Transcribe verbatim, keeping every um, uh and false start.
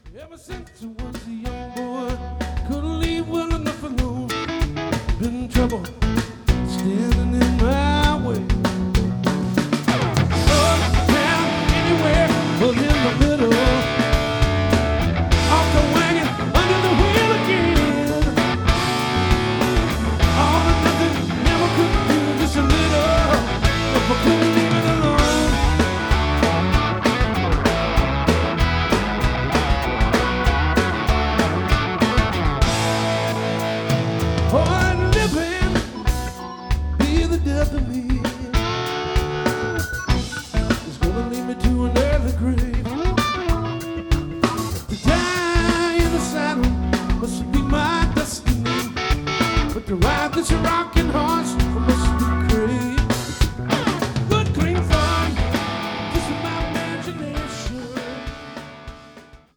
Ever since I was a young boy, couldn't leave well enough alone. Been in trouble, standing in my way. Up, down, anywhere, but in the middle. Off the wagon, under the wheel again. All or nothing, never could do just a little. If I couldn't leave it alone. Hard living, be the death of me. It's gonna lead me to an early grave. To die in the saddle must be my destiny. But to ride this rock